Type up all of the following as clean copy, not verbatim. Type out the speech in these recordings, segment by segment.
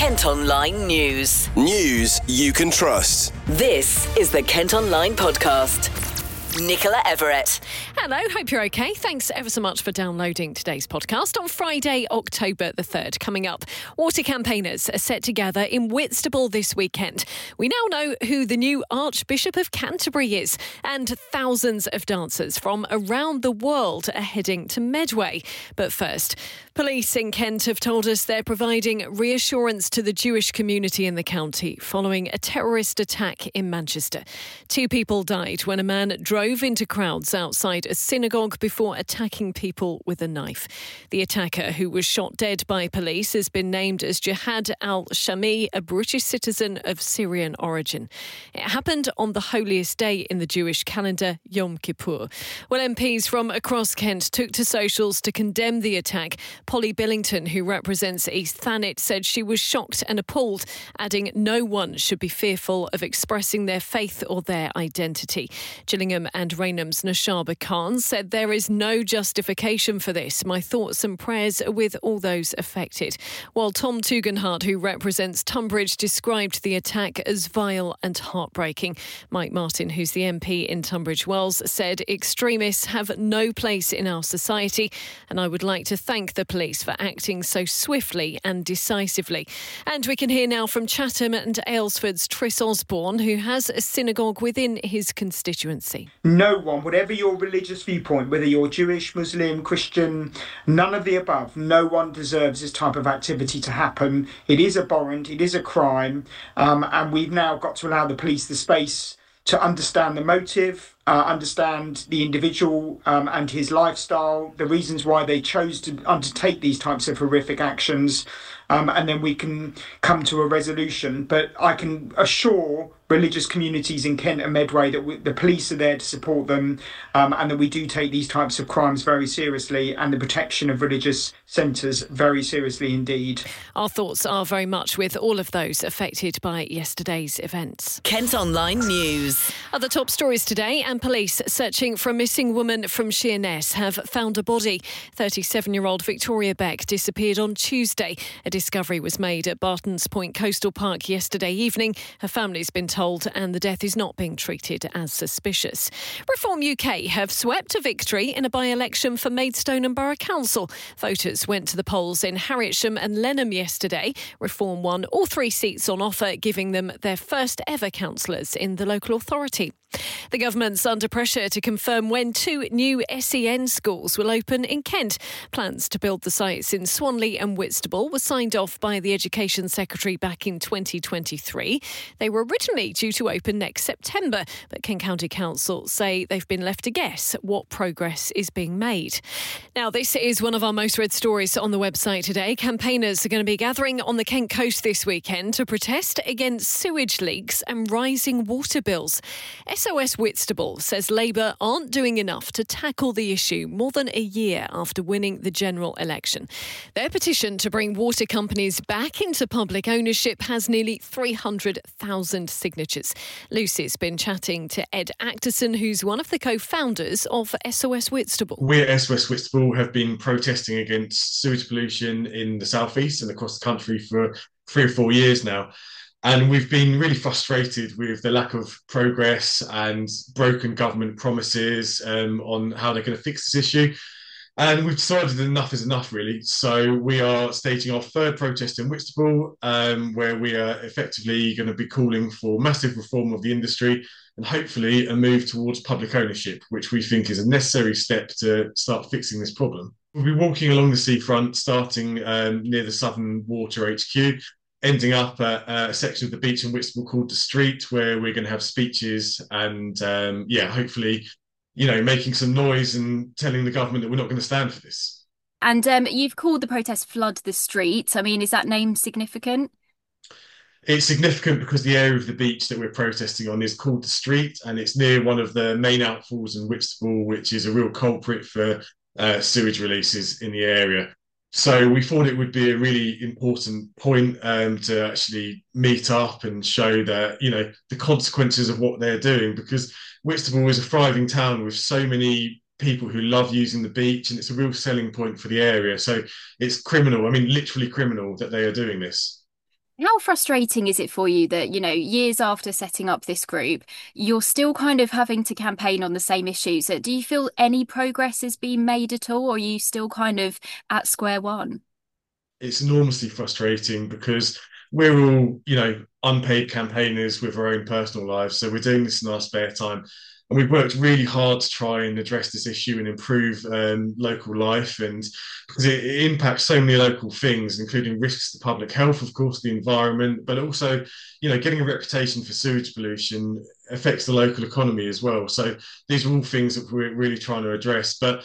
Kent Online News. News you can trust. This is the Kent Online Podcast. Nicola Everett. Hello, hope you're okay. Thanks ever so much for downloading today's podcast on Friday, October the 3rd. Coming up, water campaigners are set to gather in Whitstable this weekend. We now know who the new Archbishop of Canterbury is, and thousands of dancers from around the world are heading to Medway. But first, police in Kent have told us they're providing reassurance to the Jewish community in the county following a terrorist attack in Manchester. 2 people died when a man drove into crowds outside a synagogue before attacking people with a knife. The attacker, who was shot dead by police, has been named as Jihad al-Shami, a British citizen of Syrian origin. It happened on the holiest day in the Jewish calendar, Yom Kippur. Well, MPs from across Kent took to socials to condemn the attack. Polly Billington, who represents East Thanet, said she was shocked and appalled, adding no one should be fearful of expressing their faith or their identity. Gillingham and Raynham's Nashaba Khan said there is no justification for this. My thoughts and prayers are with all those affected. While Tom Tugendhat, who represents Tunbridge, described the attack as vile and heartbreaking. Mike Martin, who's the MP in Tunbridge Wells, said extremists have no place in our society, and I would like to thank the police for acting so swiftly and decisively. And we can hear now from Chatham and Aylesford's Tris Osborne, who has a synagogue within his constituency. No one, whatever your religious viewpoint, whether you're Jewish, Muslim, Christian, none of the above, no one deserves this type of activity to happen. It is abhorrent, it is a crime, and we've now got to allow the police the space to understand the motive, understand the individual and his lifestyle, the reasons why they chose to undertake these types of horrific actions, and then we can come to a resolution. But I can assure religious communities in Kent and Medway that the police are there to support them, and that we do take these types of crimes very seriously and the protection of religious centres very seriously indeed. Our thoughts are very much with all of those affected by yesterday's events. Kent Online News. Other top stories today, and police searching for a missing woman from Sheerness have found a body. 37-year-old Victoria Beck disappeared on Tuesday. A discovery was made at Bartons Point Coastal Park yesterday evening. Her family's been told, and the death is not being treated as suspicious. Reform UK have swept a victory in a by-election for Maidstone and Borough Council. Voters went to the polls in Harrietsham and Lenham yesterday. Reform won all 3 seats on offer, giving them their first ever councillors in the local authority. The government's under pressure to confirm when 2 new SEN schools will open in Kent. Plans to build the sites in Swanley and Whitstable were signed off by the Education Secretary back in 2023. They were originally due to open next September, but Kent County Council say they've been left to guess what progress is being made. Now, this is one of our most read stories on the website today. Campaigners are going to be gathering on the Kent coast this weekend to protest against sewage leaks and rising water bills. SOS Whitstable says Labour aren't doing enough to tackle the issue more than a year after winning the general election. Their petition to bring water companies back into public ownership has nearly 300,000 signatures. Lucy's been chatting to Ed Acterson, who's one of the co-founders of SOS Whitstable. We at SOS Whitstable have been protesting against sewage pollution in the South East and across the country for 3 or 4 years now. And we've been really frustrated with the lack of progress and broken government promises on how they're going to fix this issue. And we've decided that enough is enough, really. So we are staging our 3rd protest in Whitstable, where we are effectively going to be calling for massive reform of the industry and hopefully a move towards public ownership, which we think is a necessary step to start fixing this problem. We'll be walking along the seafront, starting near the Southern Water HQ, ending up at a section of the beach in Whitstable called The Street, where we're going to have speeches and, hopefully, making some noise and telling the government that we're not going to stand for this. And you've called the protest Flood the Street. I mean, is that name significant? It's significant because the area of the beach that we're protesting on is called The Street, and it's near one of the main outfalls in Whitstable, which is a real culprit for sewage releases in the area. So we thought it would be a really important point to actually meet up and show that, the consequences of what they're doing, because Whitstable is a thriving town with so many people who love using the beach, and it's a real selling point for the area. So it's criminal, literally criminal that they are doing this. How frustrating is it for you that, years after setting up this group, you're still kind of having to campaign on the same issues? Do you feel any progress is being made at all, or are you still kind of at square one? It's enormously frustrating because we're all, unpaid campaigners with our own personal lives. So we're doing this in our spare time. And we've worked really hard to try and address this issue and improve local life. And because it impacts so many local things, including risks to public health, of course, the environment, but also, getting a reputation for sewage pollution affects the local economy as well. So these are all things that we're really trying to address. But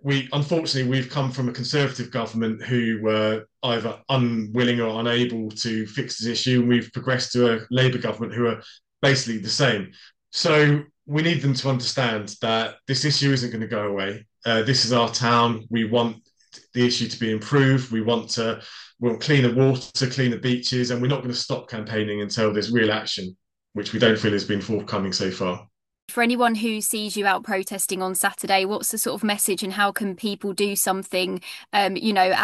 we've come from a Conservative government who were either unwilling or unable to fix this issue. We've progressed to a Labour government who are basically the same. So we need them to understand that this issue isn't going to go away. This is our town. We want the issue to be improved. We want cleaner water, cleaner beaches, and we're not going to stop campaigning until there's real action, which we don't feel has been forthcoming so far. For anyone who sees you out protesting on Saturday, what's the sort of message, and how can people do something, at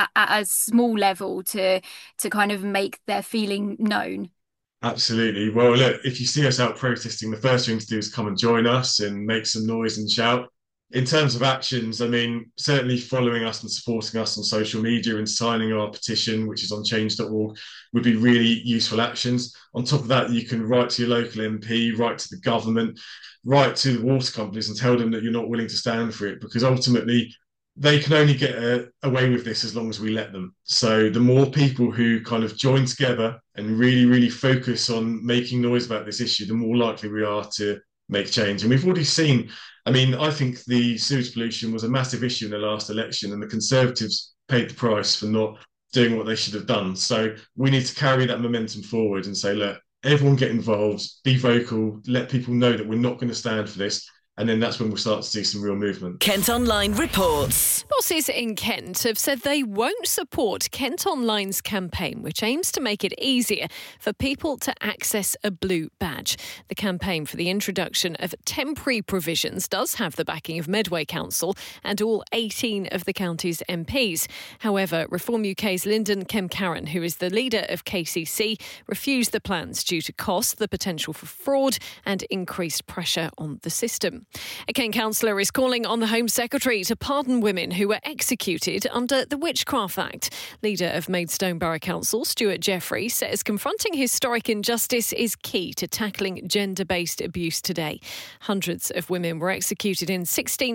a small level to kind of make their feeling known? Absolutely. Well, look, if you see us out protesting, the first thing to do is come and join us and make some noise and shout. In terms of actions, I mean, certainly following us and supporting us on social media and signing our petition, which is on change.org, would be really useful actions. On top of that, you can write to your local MP, write to the government, write to the water companies and tell them that you're not willing to stand for it, because ultimately they can only get away with this as long as we let them. So the more people who kind of join together and really, really focus on making noise about this issue, the more likely we are to make change. And we've already seen, I mean, I think the sewage pollution was a massive issue in the last election, and the Conservatives paid the price for not doing what they should have done. So we need to carry that momentum forward and say, look, everyone get involved, be vocal, let people know that we're not going to stand for this. And then that's when we'll start to see some real movement. Kent Online reports. Bosses in Kent have said they won't support Kent Online's campaign, which aims to make it easier for people to access a blue badge. The campaign for the introduction of temporary provisions does have the backing of Medway Council and all 18 of the county's MPs. However, Reform UK's Lyndon Kemcaran, who is the leader of KCC, refused the plans due to cost, the potential for fraud and increased pressure on the system. A Kent councillor is calling on the Home Secretary to pardon women who were executed under the Witchcraft Act. Leader of Maidstone Borough Council, Stuart Jeffrey, says confronting historic injustice is key to tackling gender-based abuse today. Hundreds of women were executed in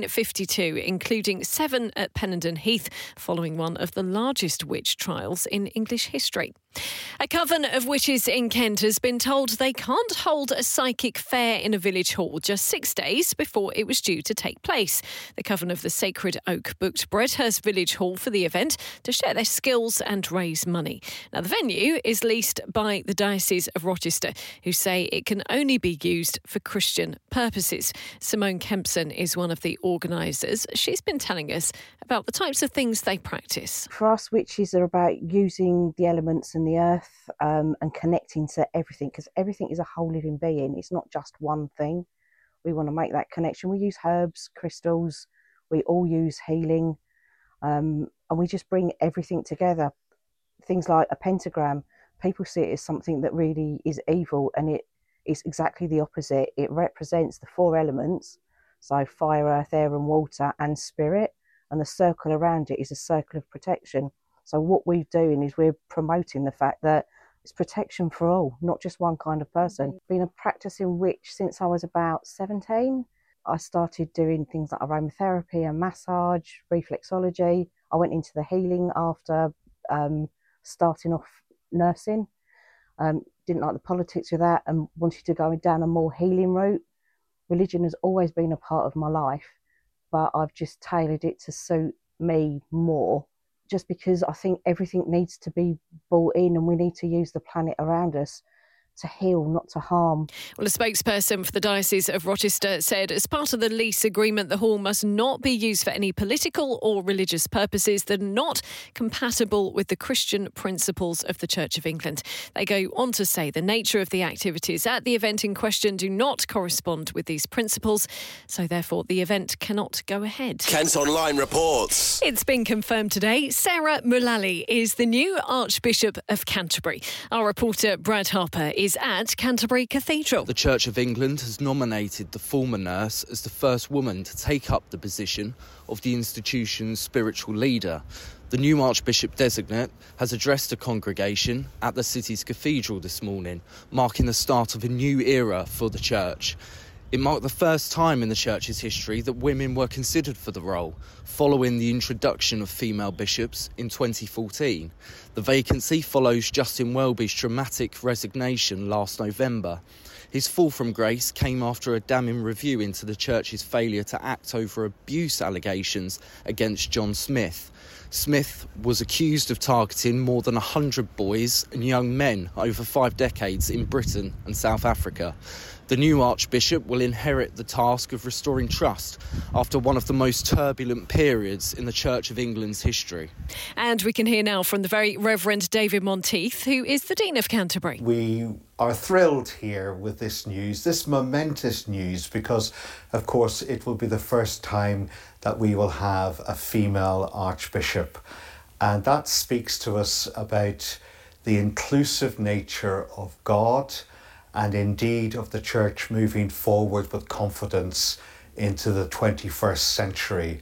1652, including 7 at Pennenden Heath, following one of the largest witch trials in English history. A coven of witches in Kent has been told they can't hold a psychic fair in a village hall just 6 days before it was due to take place. The Coven of the Sacred Oak booked Bredhurst Village Hall for the event to share their skills and raise money. Now, the venue is leased by the Diocese of Rochester, who say it can only be used for Christian purposes. Simone Kempson is one of the organisers. She's been telling us about the types of things they practice. For us, witches are about using the elements and the earth and connecting to everything, because everything is a whole living being. It's not just one thing. We want to make that connection. We use herbs, crystals, we all use healing, and we just bring everything together. Things like a pentagram, people see it as something that really is evil, and it is exactly the opposite. It represents the 4 elements, so fire, earth, air and water and spirit, and the circle around it is a circle of protection. So what we're doing is we're promoting the fact that it's protection for all, not just one kind of person. Been a practicing witch since I was about 17. I started doing things like aromatherapy and massage, reflexology. I went into the healing after starting off nursing. Didn't like the politics with that and wanted to go down a more healing route. Religion has always been a part of my life, but I've just tailored it to suit me more, just because I think everything needs to be brought in and we need to use the planet around us to heal, not to harm. Well, a spokesperson for the Diocese of Rochester said as part of the lease agreement, the hall must not be used for any political or religious purposes that are not compatible with the Christian principles of the Church of England. They go on to say the nature of the activities at the event in question do not correspond with these principles, so therefore the event cannot go ahead. Kent Online reports. It's been confirmed today. Sarah Mullally is the new Archbishop of Canterbury. Our reporter Brad Harper is at Canterbury Cathedral. The Church of England has nominated the former nurse as the first woman to take up the position of the institution's spiritual leader. The new Archbishop designate has addressed the congregation at the city's cathedral this morning, marking the start of a new era for the Church. It marked the first time in the Church's history that women were considered for the role, following the introduction of female bishops in 2014. The vacancy follows Justin Welby's dramatic resignation last November. His fall from grace came after a damning review into the Church's failure to act over abuse allegations against John Smith. Smith was accused of targeting more than 100 boys and young men over 5 decades in Britain and South Africa. The new Archbishop will inherit the task of restoring trust after one of the most turbulent periods in the Church of England's history. And we can hear now from the very Reverend David Monteith, who is the Dean of Canterbury. We are thrilled here with this news, this momentous news, because, of course, it will be the first time that we will have a female Archbishop. And that speaks to us about the inclusive nature of God and indeed of the Church moving forward with confidence into the 21st century,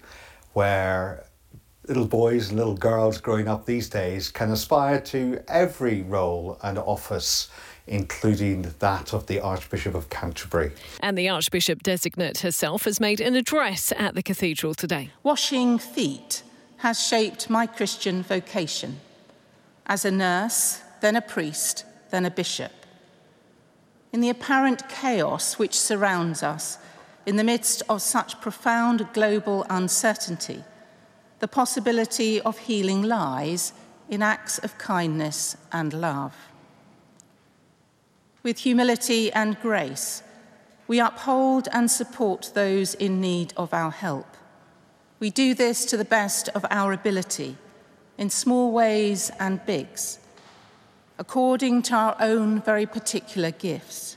where little boys and little girls growing up these days can aspire to every role and office, including that of the Archbishop of Canterbury. And the Archbishop designate herself has made an address at the cathedral today. Washing feet has shaped my Christian vocation. As a nurse, then a priest, then a bishop. In the apparent chaos which surrounds us, in the midst of such profound global uncertainty, the possibility of healing lies in acts of kindness and love. With humility and grace, we uphold and support those in need of our help. We do this to the best of our ability, in small ways and bigs, according to our own very particular gifts.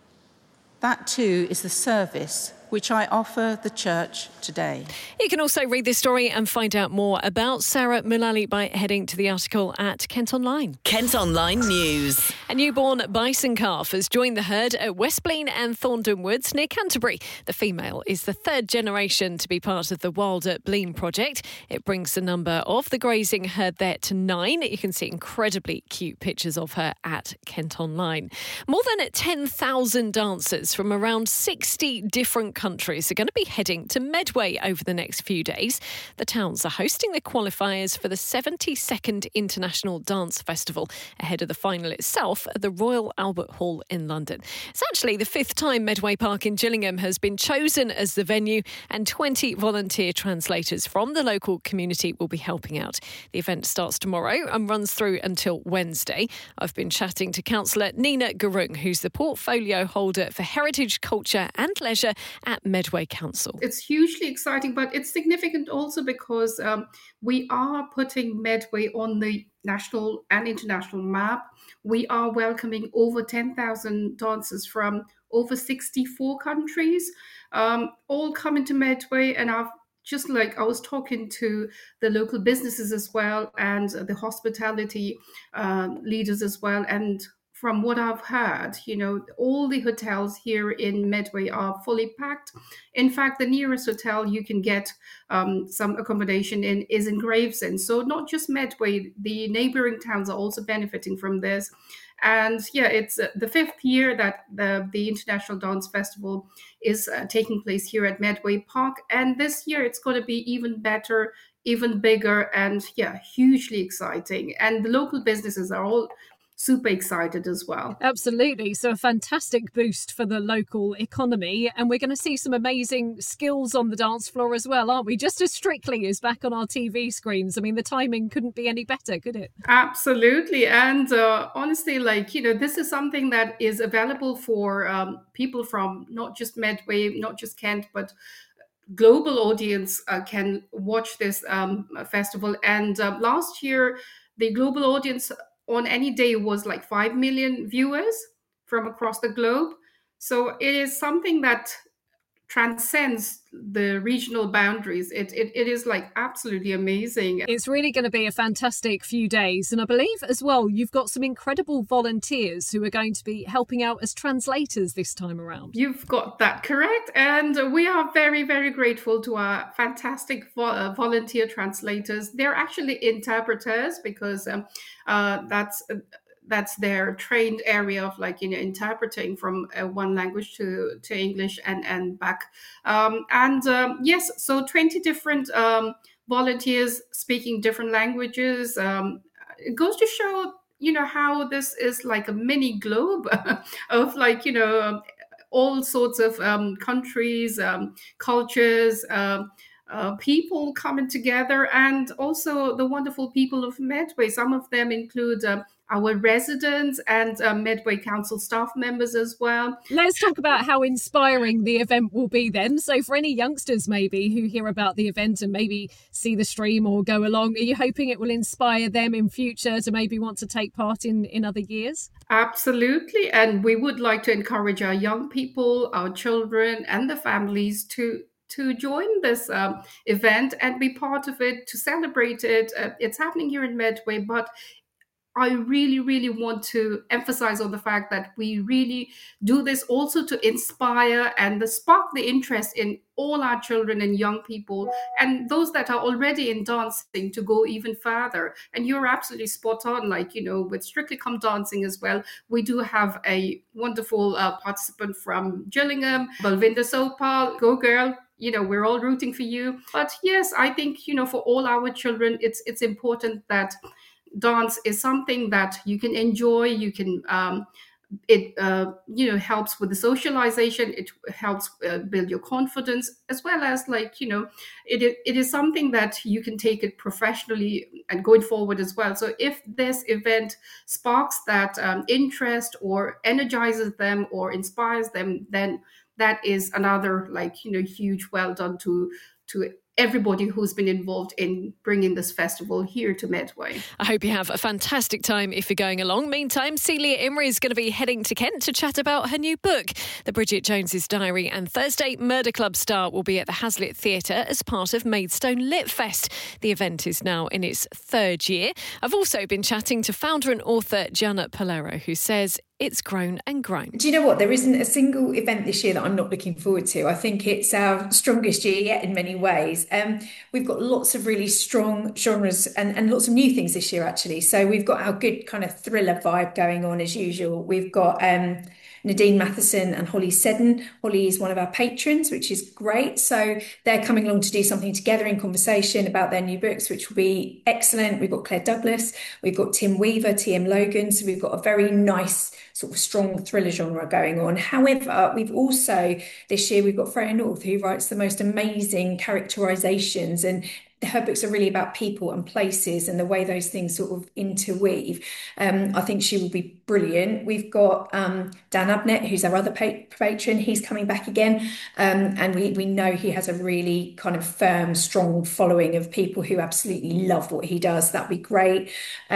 That too is the service which I offer the Church today. You can also read this story and find out more about Sarah Mullally by heading to the article at Kent Online. Kent Online News. A newborn bison calf has joined the herd at Westbleen and Thorndon Woods near Canterbury. The female is the third generation to be part of the Wild at Bleen project. It brings the number of the grazing herd there to 9. You can see incredibly cute pictures of her at Kent Online. More than 10,000 dancers from around 60 different countries are going to be heading to Medway over the next few days. The towns are hosting the qualifiers for the 72nd International Dance Festival ahead of the final itself at the Royal Albert Hall in London. It's actually the 5th time Medway Park in Gillingham has been chosen as the venue, and 20 volunteer translators from the local community will be helping out. The event starts tomorrow and runs through until Wednesday. I've been chatting to Councillor Nina Gurung, who's the portfolio holder for Heritage, Culture and Leisure at Medway Council. It's hugely exciting, but it's significant also because we are putting Medway on the national and international map. We are welcoming over 10,000 dancers from over 64 countries, all coming to Medway. And I was talking to the local businesses as well and the hospitality leaders as well. And from what I've heard, all the hotels here in Medway are fully packed. In fact, the nearest hotel you can get some accommodation in is in Gravesend. So not just Medway, the neighbouring towns are also benefiting from this. And it's the 5th year that the International Dance Festival is taking place here at Medway Park. And this year it's going to be even better, even bigger, and hugely exciting. And the local businesses are all super excited as well. Absolutely. So a fantastic boost for the local economy. And we're going to see some amazing skills on the dance floor as well, aren't we? Just as Strictly is back on our TV screens. I mean, the timing couldn't be any better, could it? Absolutely. And honestly, this is something that is available for people from not just Medway, not just Kent, but global audience can watch this festival. And last year, the global audience on any day was like 5 million viewers from across the globe. So it is something that transcends the regional boundaries. It is like absolutely amazing. It's really going to be a fantastic few days. And I believe as well, you've got some incredible volunteers who are going to be helping out as translators this time around. You've got that correct. And we are very, very grateful to our fantastic volunteer translators. They're actually interpreters because that's their trained area of interpreting from one language to English and back. Yes, so 20 different volunteers speaking different languages. It goes to show, how this is like a mini globe of all sorts of countries, cultures, people coming together, and also the wonderful people of Medway. Some of them include our residents and Medway Council staff members as well. Let's talk about how inspiring the event will be then. So for any youngsters maybe who hear about the event and maybe see the stream or go along, are you hoping it will inspire them in future to maybe want to take part in other years? Absolutely. And we would like to encourage our young people, our children and the families to join this event and be part of it, to celebrate it. It's happening here in Medway, but I really, really want to emphasize on the fact that we really do this also to inspire and spark the interest in all our children and young people and those that are already in dancing to go even further. And you're absolutely spot on, with Strictly Come Dancing as well. We do have a wonderful participant from Gillingham, Balvinda Sopal. Go girl. We're all rooting for you. But yes, I think, for all our children, it's important that dance is something that you can enjoy. You can, it helps with the socialization. It helps build your confidence, as well as it is something that you can take it professionally and going forward as well. So if this event sparks that interest or energizes them or inspires them, then that is another huge well done to everybody who's been involved in bringing this festival here to Medway. I hope you have a fantastic time if you're going along. Meantime, Celia Imrie is going to be heading to Kent to chat about her new book, The Bridget Jones's Diary, and Thursday, Murder Club star will be at the Hazlitt Theatre as part of Maidstone Lit Fest. The event is now in its third year. I've also been chatting to founder and author Janet Polero, who says it's grown and grown. Do you know what? There isn't a single event this year that I'm not looking forward to. I think it's our strongest year yet in many ways. We've got lots of really strong genres and lots of new things this year, actually. So we've got our good kind of thriller vibe going on as usual. We've got Nadine Matheson and Holly Seddon. Holly is one of our patrons, which is great. So they're coming along to do something together in conversation about their new books, which will be excellent. We've got Claire Douglas, we've got Tim Weaver, TM Logan. So we've got a very nice sort of strong thriller genre going on. However, we've also, this year, we've got Freya North, who writes the most amazing characterizations, and her books are really about people and places and the way those things sort of interweave. I think she will be brilliant. We've got Dan Abnett, who's our other patron. He's coming back again. And we know he has a really kind of firm, strong following of people who absolutely love what he does. That'd be great.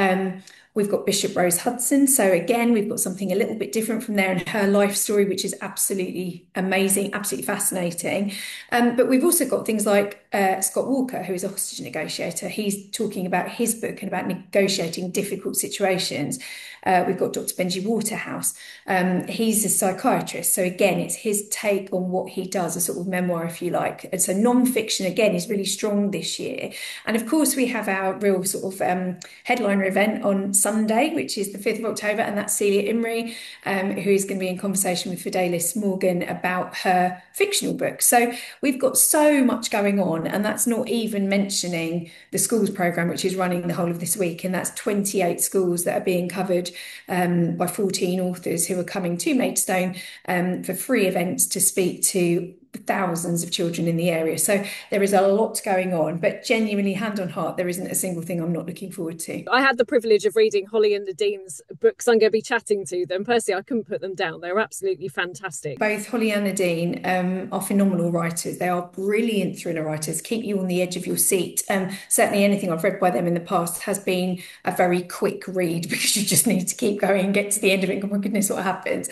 We've got Bishop Rose Hudson. So again, we've got something a little bit different from there in her life story, which is absolutely amazing, absolutely fascinating. But we've also got things like Scott Walker, who is a hostage negotiator. He's talking about his book and about negotiating difficult situations. We've got Dr. Benji Waterhouse. He's a psychiatrist. So again, it's his take on what he does, a sort of memoir, if you like. And so non-fiction, again, is really strong this year. And of course, we have our real sort of headliner event on Sunday, which is the 5th of October, and that's Celia Imrie, who is going to be in conversation with Fidelis Morgan about her fictional book. So we've got so much going on, and that's not even mentioning the schools programme, which is running the whole of this week, and that's 28 schools that are being covered covered by 14 authors who are coming to Maidstone for free events to speak to thousands of children in the area. So there is a lot going on, but genuinely, hand on heart, there isn't a single thing I'm not looking forward to. I had the privilege of reading Holly and Nadine's books. I'm going to be chatting to them. Personally, I couldn't put them down. They're absolutely fantastic. Both Holly and Nadine are phenomenal writers. They are brilliant thriller writers, keep you on the edge of your seat. Certainly anything I've read by them in the past has been a very quick read because you just need to keep going and get to the end of it. Oh my goodness, what happens?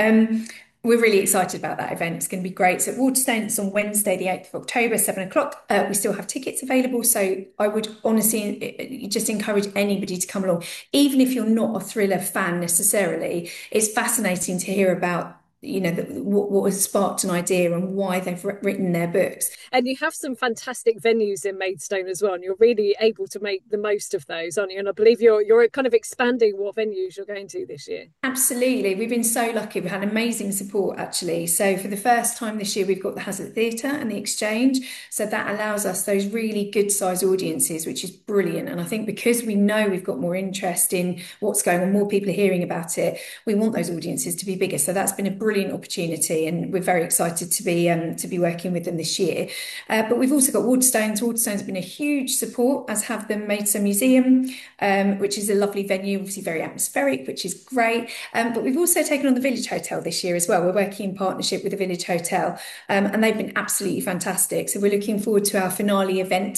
We're really excited about that event. It's going to be great. So at Waterstones, it's on Wednesday, the 8th of October, 7 o'clock. We still have tickets available. So I would honestly just encourage anybody to come along. Even if you're not a thriller fan necessarily, it's fascinating to hear about what has sparked an idea and why they've written their books. And you have some fantastic venues in Maidstone as well, and you're really able to make the most of those, aren't you? And I believe you're kind of expanding what venues you're going to this year. Absolutely. We've been so lucky. We've had amazing support, actually. So for the first time this year, we've got the Hazard Theatre and the Exchange. So that allows us those really good size audiences, which is brilliant. And I think because we know we've got more interest in what's going on, more people are hearing about it, we want those audiences to be bigger. So that's been a brilliant opportunity, and we're very excited to be working with them this year. But we've also got Waterstones. Waterstones have been a huge support, as have the Maidstone Museum, which is a lovely venue, obviously very atmospheric, which is great. But we've also taken on the Village Hotel this year as well. We're working in partnership with the Village Hotel, and they've been absolutely fantastic. So we're looking forward to our finale event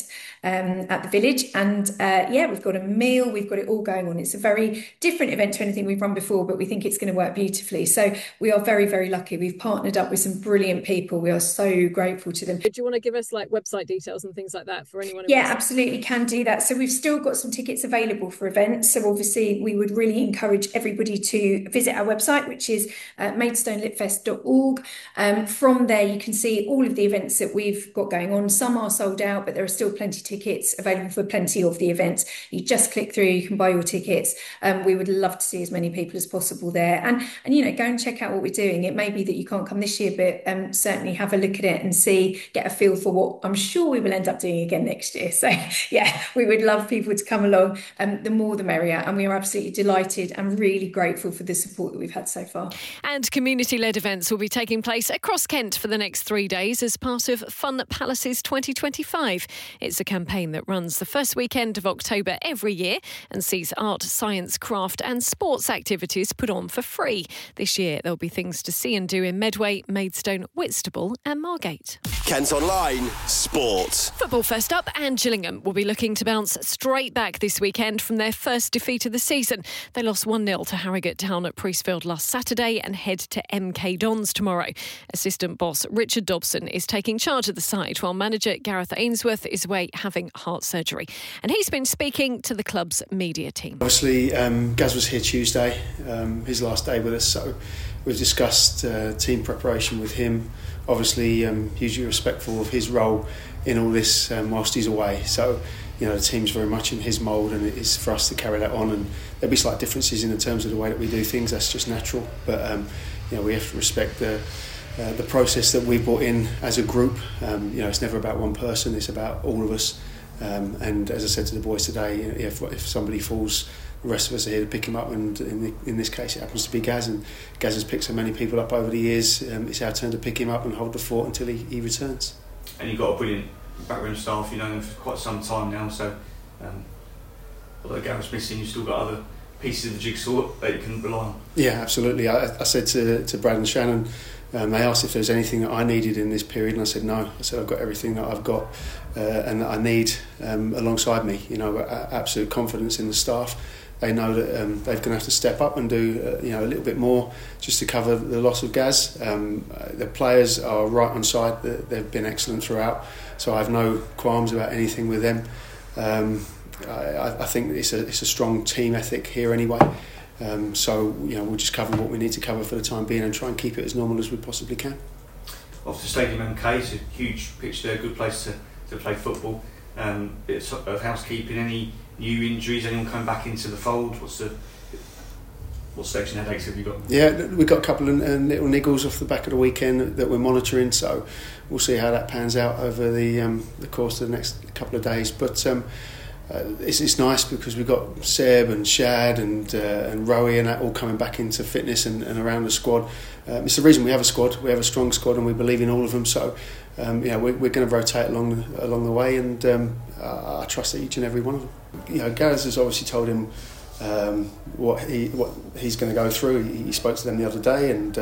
at the Village, and we've got a meal, we've got it all going on. It's a very different event to anything we've run before, but we think it's going to work beautifully. So we are very, very lucky. We've partnered up with some brilliant people. We are so grateful to them. Do you want to give us like website details and things like that for anyone? Yeah, absolutely, can do that. So we've still got some tickets available for events. So obviously we would really encourage everybody to visit our website, which is maidstonelitfest.org. From there, you can see all of the events that we've got going on. Some are sold out, but there are still plenty of tickets available for plenty of the events. You just click through, you can buy your tickets. We would love to see as many people as possible there. And go and check out what we're doing. It may be that you can't come this year, but certainly have a look at it and get a feel for what I'm sure we will end up doing again next year. So yeah, we would love people to come along. The more the merrier. And we are absolutely delighted and really grateful for the support that we've had so far. And community-led events will be taking place across Kent for the next 3 days as part of Fun Palaces 2025. It's a campaign that runs the first weekend of October every year and sees art, science, craft and sports activities put on for free. This year there'll be things to see and do in Medway, Maidstone, Whitstable and Margate. Kent Online Sport. Football first up, and Gillingham will be looking to bounce straight back this weekend from their first defeat of the season. They lost 1-0 to Harrogate Town at Priestfield last Saturday and head to MK Dons tomorrow. Assistant boss Richard Dobson is taking charge of the side while manager Gareth Ainsworth is away having heart surgery. And he's been speaking to the club's media team. Obviously, Gaz was here Tuesday, his last day with us, so we've discussed team preparation with him. Obviously, hugely respectful of his role in all this whilst he's away. So, the team's very much in his mould, and it is for us to carry that on. And there'll be slight differences in terms of the way that we do things. That's just natural. But we have to respect the process that we brought in as a group. It's never about one person. It's about all of us. And as I said to the boys today, if somebody falls, the rest of us are here to pick him up, and in this case it happens to be Gaz, and Gaz has picked so many people up over the years. It's our turn to pick him up and hold the fort until he returns. And you've got a brilliant backroom staff, you know them for quite some time now, so although Gareth's missing, you've still got other pieces of the jigsaw that you can rely on. Yeah, absolutely. I said to Brad and Shannon, they asked if there was anything that I needed in this period, and I said no. I said I've got everything that I've got and that I need alongside me. I've got absolute confidence in the staff. They know that they're going to have to step up and do a little bit more just to cover the loss of Gaz. The players are right on side. They've been excellent throughout, so I have no qualms about anything with them. I think it's a strong team ethic here anyway. So we'll just cover what we need to cover for the time being and try and keep it as normal as we possibly can. Off to Stadium MK, it's a huge pitch there, good place to play football. Bit of housekeeping, any new injuries, anyone coming back into the fold? What section headaches have you got? Yeah, we've got a couple of little niggles off the back of the weekend that we're monitoring, so we'll see how that pans out over the course of the next couple of days. But it's nice because we've got Seb and Shad and Rowie and that all coming back into fitness and around the squad. It's the reason we have a squad. We have a strong squad and we believe in all of them. So we're going to rotate along the way, and I trust each and every one of them. Gaz has obviously told him what he's going to go through. He spoke to them the other day, and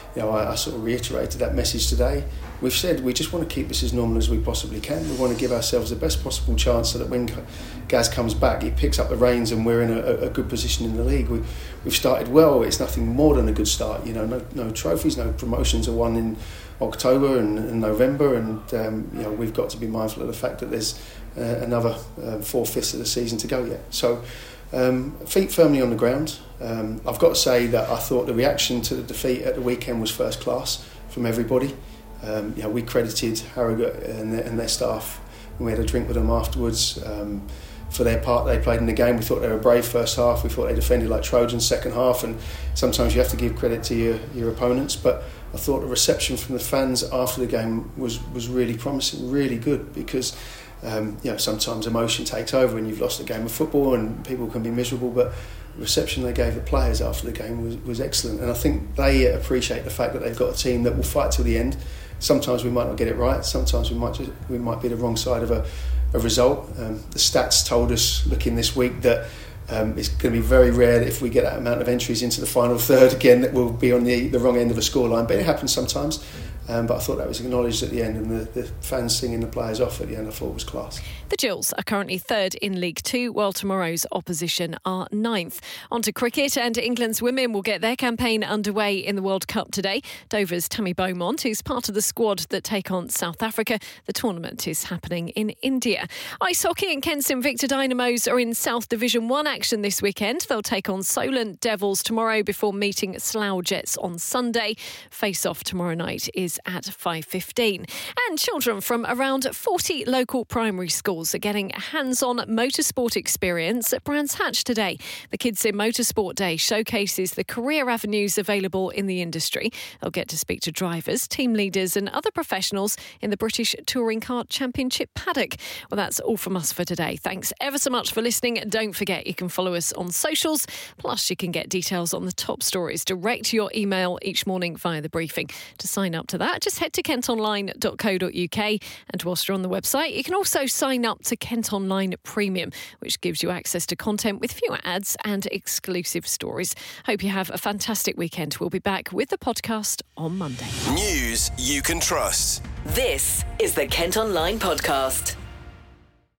I sort of reiterated that message today. We've said we just want to keep this as normal as we possibly can. We want to give ourselves the best possible chance so that when Gaz comes back, he picks up the reins and we're in a good position in the league. We've started well. It's nothing more than a good start. No trophies, no promotions are won in October and November, and we've got to be mindful of the fact that there's another 4/5 of the season to go yet. So feet firmly on the ground. I've got to say that I thought the reaction to the defeat at the weekend was first class from everybody. We credited Harrogate and their staff, and we had a drink with them afterwards. For their part, they played in the game. We thought they were brave first half. We thought they defended like Trojans second half, and sometimes you have to give credit to your opponents. But I thought the reception from the fans after the game was really promising, really good, because sometimes emotion takes over and you've lost a game of football and people can be miserable, but the reception they gave the players after the game was excellent, and I think they appreciate the fact that they've got a team that will fight till the end. Sometimes we might not get it right, sometimes we might be the wrong side of a result. The stats told us looking this week that it's going to be very rare that if we get that amount of entries into the final third again that we'll be on the wrong end of a scoreline, but it happens sometimes. But I thought that was acknowledged at the end, and the fans singing the players off at the end I thought was class. The Gills are currently third in League Two, while tomorrow's opposition are ninth. On to cricket, and England's women will get their campaign underway in the World Cup today. Dover's Tammy Beaumont is part of the squad that take on South Africa. The tournament is happening in India. Ice hockey, and Kent's Invicta Dynamos are in South Division 1 action this weekend. They'll take on Solent Devils tomorrow before meeting Slough Jets on Sunday. Face-off tomorrow night is at 5:15. And children from around 40 local primary schools are getting a hands-on motorsport experience at Brands Hatch today. The Kids in Motorsport Day showcases the career avenues available in the industry. They'll get to speak to drivers, team leaders and other professionals in the British Touring Car Championship paddock. Well, that's all from us for today. Thanks ever so much for listening. Don't forget you can follow us on socials. Plus, you can get details on the top stories direct to your email each morning via the briefing. To sign up to that, just head to kentonline.co.uk, and whilst you're on the website, you can also sign up to Kent Online Premium, which gives you access to content with fewer ads and exclusive stories. Hope you have a fantastic weekend. We'll be back with the podcast on Monday. News you can trust. This is the Kent Online Podcast.